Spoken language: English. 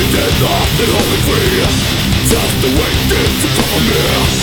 Dead lost and only free. Just the way things to cover me.